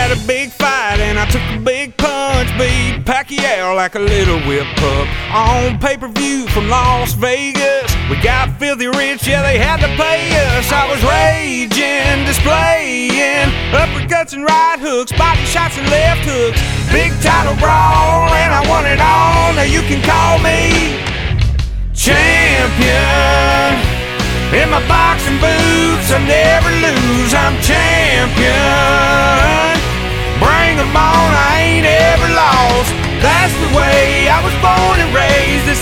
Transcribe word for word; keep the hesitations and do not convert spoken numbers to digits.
had a big fight and I took a big punch. Beat Pacquiao like a little whip pup on pay-per-view from Las Vegas. We got filthy rich, yeah, they had to pay us. I was raging, displaying uppercuts and right hooks, body shots and left hooks. Big title brawl and I won it all. Now you can call me champion. In my boxing boots, I never lose. I'm champion. Bring 'em on, I ain't ever lost. That's the way I was born and raised. This